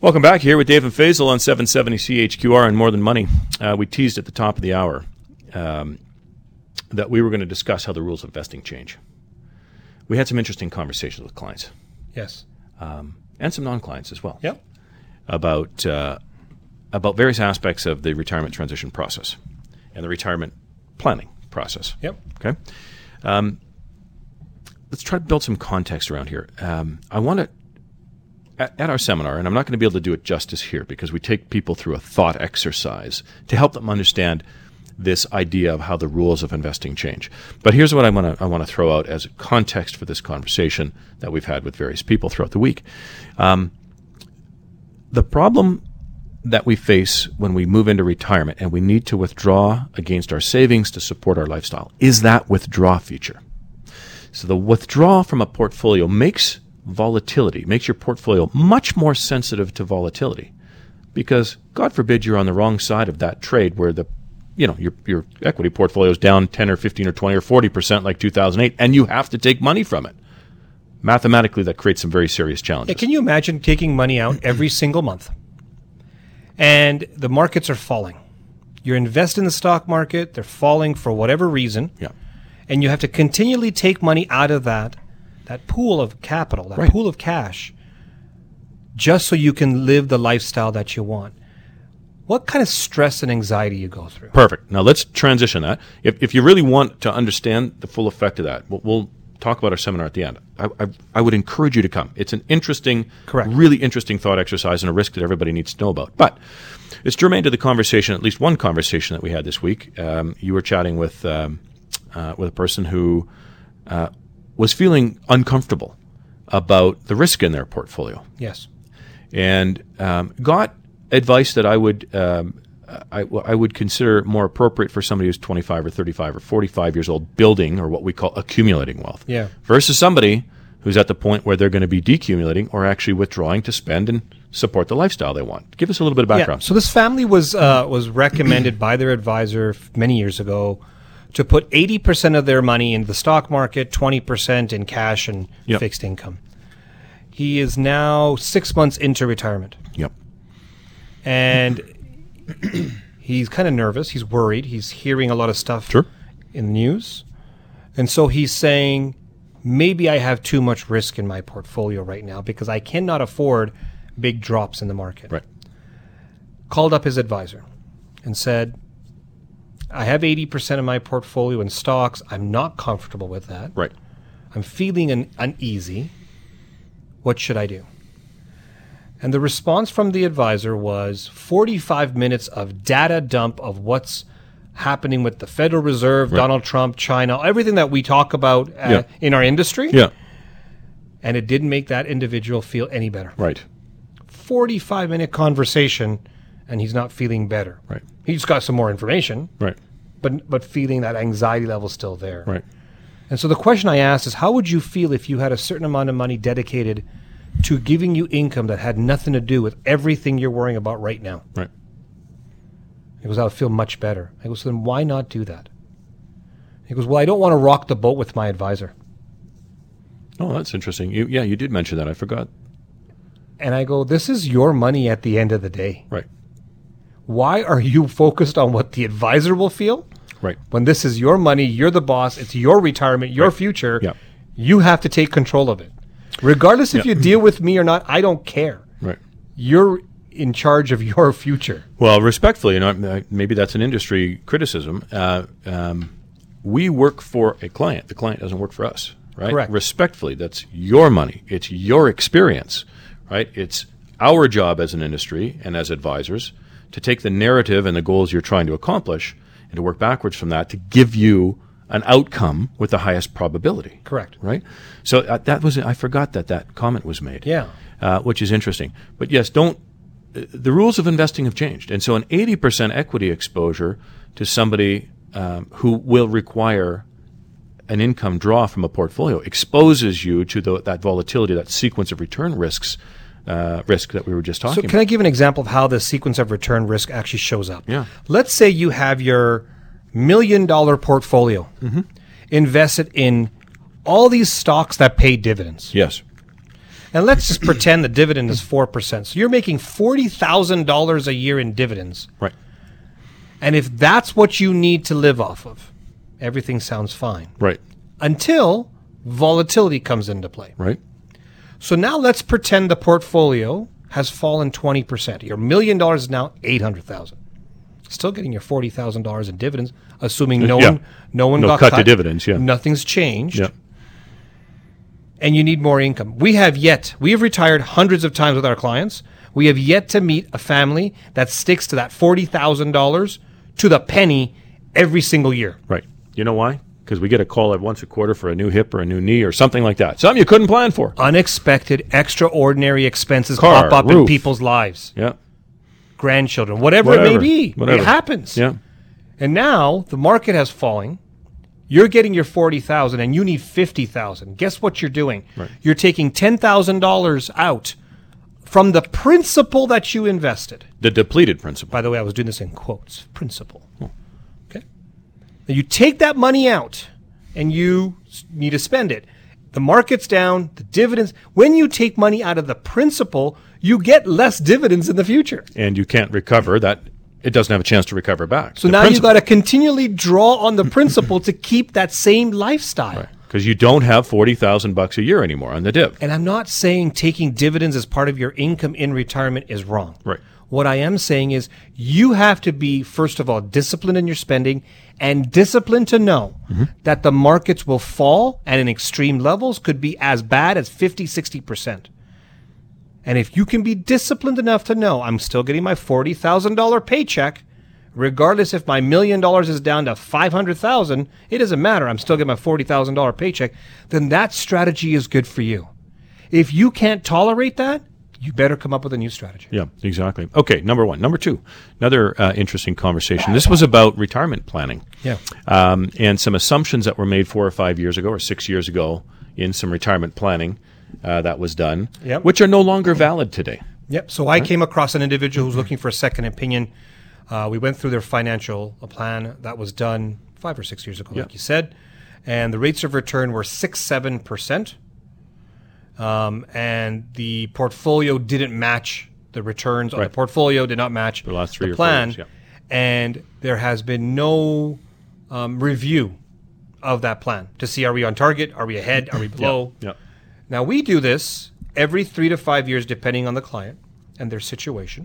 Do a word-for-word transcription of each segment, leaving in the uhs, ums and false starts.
Welcome back here with Dave and Faisal on seven seventy C H Q R and More Than Money. Uh, we teased at the top of the hour um, that we were going to discuss how the rules of investing change. We had some interesting conversations with clients. Yes. Um, and some non-clients as well. Yep. About, uh, about various aspects of the retirement transition process and the retirement planning process. Yep. Okay. Um, let's try to build some context around here. Um, I want to At, at our seminar, and I'm not going to be able to do it justice here because we take people through a thought exercise to help them understand this idea of how the rules of investing change. But here's what I want to I want to throw out as a context for this conversation that we've had with various people throughout the week. Um, the problem that we face when we move into retirement and we need to withdraw against our savings to support our lifestyle is that withdraw feature. So the withdrawal from a portfolio makes volatility, makes your portfolio much more sensitive to volatility because, God forbid, you're on the wrong side of that trade where the, you know, your your equity portfolio is down ten or fifteen or twenty or forty percent like two thousand eight, and you have to take money from it. Mathematically, that creates some very serious challenges. Yeah, can you imagine taking money out every single month and the markets are falling? You're invested in the stock market, they're falling for whatever reason, Yeah. and you have to continually take money out of that that pool of capital, that Right. pool of cash, just so you can live the lifestyle that you want. What kind of stress and anxiety you go through? Perfect. Now let's transition that. If, if you really want to understand the full effect of that, we'll, we'll talk about our seminar at the end. I, I, I would encourage you to come. It's an interesting, Correct. really interesting thought exercise and a risk that everybody needs to know about. But it's germane to the conversation, at least one conversation that we had this week. Um, you were chatting with um, uh, with a person who uh, was feeling uncomfortable about the risk in their portfolio. Yes. And um, got advice that I would um, I, I would consider more appropriate for somebody who's twenty-five or thirty-five or forty-five years old, building or what we call accumulating wealth, Yeah. versus somebody who's at the point where they're going to be decumulating or actually withdrawing to spend and support the lifestyle they want. Give us a little bit of background. Yeah. So this family was uh, was recommended by their advisor f- many years ago to put eighty percent of their money into the stock market, twenty percent in cash and Yep. fixed income. He is now six months into retirement. Yep. And he's kind of nervous. He's worried. He's hearing a lot of stuff Sure. in the news. And so he's saying, maybe I have too much risk in my portfolio right now because I cannot afford big drops in the market. Right. Called up his advisor and said, I have eighty percent of my portfolio in stocks. I'm not comfortable with that. Right. I'm feeling un- uneasy. What should I do? And the response from the advisor was forty-five minutes of data dump of what's happening with the Federal Reserve, Right. Donald Trump, China, everything that we talk about uh, Yeah. in our industry. Yeah. And it didn't make that individual feel any better. Right. forty-five minute conversation, and he's not feeling better. Right. He just got some more information, Right. but but feeling that anxiety level still there. Right. And so the question I asked is, how would you feel if you had a certain amount of money dedicated to giving you income that had nothing to do with everything you're worrying about right now? Right. He goes, I would feel much better. I go, so then why not do that? He goes, well, I don't want to rock the boat with my advisor. Oh, that's interesting. You, yeah, you did mention that. I forgot. And I go, this is your money at the end of the day. Right. Why are you focused on what the advisor will feel? Right. When this is your money, you're the boss, it's your retirement, your Right. future, Yeah. you have to take control of it. Regardless if Yeah. you deal with me or not, I don't care. Right. You're in charge of your future. Well, respectfully, you know, maybe that's an industry criticism. Uh, um, we work for a client. The client doesn't work for us, right? Correct. Respectfully, that's your money. It's your experience, right? It's our job as an industry and as advisors to take the narrative and the goals you're trying to accomplish and to work backwards from that to give you an outcome with the highest probability. Correct. Right? So uh, that was, I forgot that that comment was made. Yeah. Uh, which is interesting. But yes, don't, uh, the rules of investing have changed. And so an eighty percent equity exposure to somebody um, who will require an income draw from a portfolio exposes you to the, that volatility, that sequence of return risks, uh, risk that we were just talking So about. can I give an example of how the sequence of return risk actually shows up? Yeah. Let's say you have your million dollar portfolio invested in all these stocks that pay dividends. Yes. And let's just pretend the dividend is four percent. So you're making forty thousand dollars a year in dividends. Right. And if that's what you need to live off of, everything sounds fine. Right. Until volatility comes into play. Right. So now let's pretend the portfolio has fallen twenty percent. Your million dollars is now eight hundred thousand dollars. Still getting your forty thousand dollars in dividends, assuming no Yeah. one no one No got cut cut. to dividends, yeah. Nothing's changed. Yeah. And you need more income. We have yet, we have retired hundreds of times with our clients. We have yet to meet a family that sticks to that forty thousand dollars to the penny every single year. Right. You know why? Because we get a call every once a quarter for a new hip or a new knee or something like that. Something you couldn't plan for. Unexpected, extraordinary expenses Car, pop up in roof. people's lives. Yeah. Grandchildren, whatever, Whatever. it may be. Whatever. It happens. Yeah. And now the market has fallen. You're getting your forty thousand dollars and you need fifty thousand dollars. Guess what you're doing? Right. You're taking ten thousand dollars out from the principal that you invested. The depleted principal. By the way, I was doing this in quotes. Principal. Okay. Now you take that money out and you s- need to spend it. The market's down, the dividends. When you take money out of the principal, you get less dividends in the future. And you can't recover that. It doesn't have a chance to recover back. So now you've got to continually draw on the principal to keep that same lifestyle. Because you don't have forty thousand bucks a year anymore on the div. And I'm not saying taking dividends as part of your income in retirement is wrong. Right. What I am saying is you have to be, first of all, disciplined in your spending and disciplined to know Mm-hmm. that the markets will fall and in extreme levels could be as bad as fifty, sixty percent. And if you can be disciplined enough to know I'm still getting my forty thousand dollars paycheck, regardless if my million dollars is down to five hundred thousand dollars, it doesn't matter. I'm still getting my forty thousand dollars paycheck. Then that strategy is good for you. If you can't tolerate that, you better come up with a new strategy. Yeah, exactly. Okay, number one. Number two, another uh, interesting conversation. This was about retirement planning. Yeah. Um, and some assumptions that were made four or five years ago or six years ago in some retirement planning uh, that was done, Yep. which are no longer valid today. Yep. So I came across an individual who's looking for a second opinion. Uh, we went through their financial plan that was done five or six years ago, Yeah. like you said, and the rates of return were six, seven percent, um, and the portfolio didn't match the returns. Right. The portfolio did not match The last three the or four plan, years, yeah. and there has been no um, review of that plan to see are we on target, are we ahead, are we below. Yeah. Now, we do this every three to five years, depending on the client and their situation.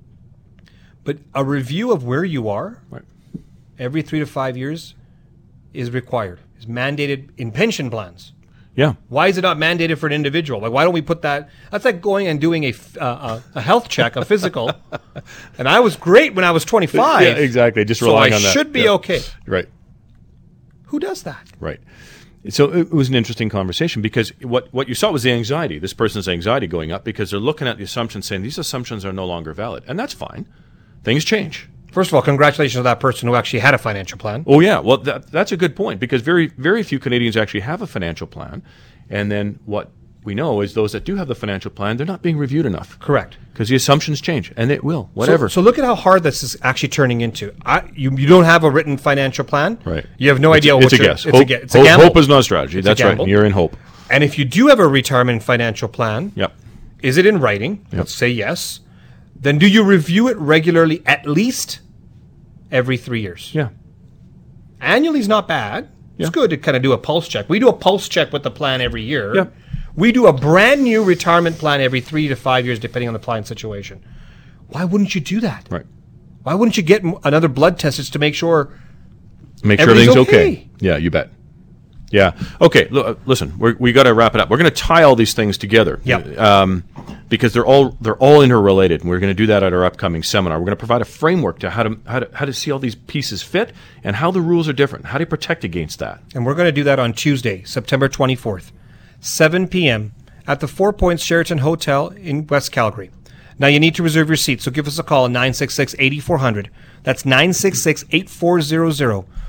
But a review of where you are Right. every three to five years is required, is mandated in pension plans. Yeah. Why is it not mandated for an individual? Like, why don't we put that? That's like going and doing a, f- uh, a, a health check, a physical. And I was great when I was twenty-five. Yeah, exactly. Just so relying I on that. should be Yeah. okay. Right. Who does that? Right. So it was an interesting conversation because what, what you saw was the anxiety, this person's anxiety going up because they're looking at the assumptions saying these assumptions are no longer valid. And that's fine. Things change. First of all, congratulations to that person who actually had a financial plan. Oh, yeah. Well, that, that's a good point because very, very few Canadians actually have a financial plan. And then what we know is those that do have the financial plan, they're not being reviewed enough. Correct. Because the assumptions change, and it will, whatever. So, so look at how hard this is actually turning into. I, you, you don't have a written financial plan. Right. You have no It's- idea it's what a you're- guess. It's hope, a, ge- it's a hope, gamble. hope is not a strategy. It's That's a right. gamble. You're in hope. And if you do have a retirement financial plan, Yep. is it in writing? Yep. Let's say yes. Then do you review it regularly, at least every three years? Yeah. Annually is not bad. It's Yeah. good to kind of do a pulse check. We do a pulse check with the plan every year. Yeah. We do a brand new retirement plan every three to five years, depending on the client situation. Why wouldn't you do that? Right. Why wouldn't you get m- another blood test just to make sure? Make sure Everything's everything's okay. okay. Yeah, you bet. Yeah. Okay. Look, uh, listen, we're, we got to wrap it up. We're going to tie all these things together. Yep. Um, because they're all they're all interrelated, and we're going to do that at our upcoming seminar. We're going to provide a framework to how to how to how to see all these pieces fit and how the rules are different. How do you protect against that? And we're going to do that on Tuesday, September twenty-fourth, seven p.m. at the Four Points Sheraton Hotel in West Calgary. Now, you need to reserve your seat, so give us a call at nine six six, eight four zero zero. That's nine six six, eight four zero zero.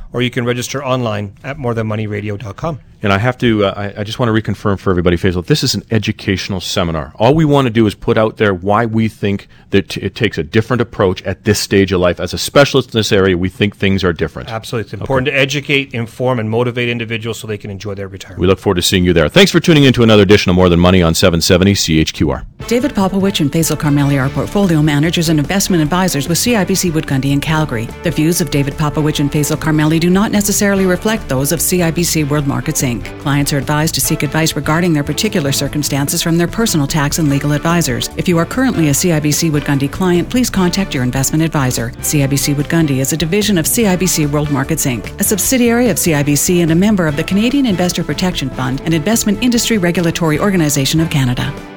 or you can register online at more than money radio dot com. And I have to, uh, I, I just want to reconfirm for everybody, Faisal, this is an educational seminar. All we want to do is put out there why we think that t- it takes a different approach at this stage of life. As a specialist in this area, we think things are different. Absolutely. It's important okay. to educate, inform, and motivate individuals so they can enjoy their retirement. We look forward to seeing you there. Thanks for tuning in to another edition of More Than Money on seven seventy C H Q R. David Popowich and Faisal Karmali are portfolio managers and investment advisors with C I B C Wood Gundy in Calgary. The views of David Popowich and Faisal Karmali do not necessarily reflect those of C I B C World Markets Incorporated. Clients are advised to seek advice regarding their particular circumstances from their personal tax and legal advisors. If you are currently a C I B C Wood Gundy client, please contact your investment advisor. C I B C Wood Gundy is a division of C I B C World Markets Incorporated, a subsidiary of C I B C and a member of the Canadian Investor Protection Fund and Investment Industry Regulatory Organization of Canada.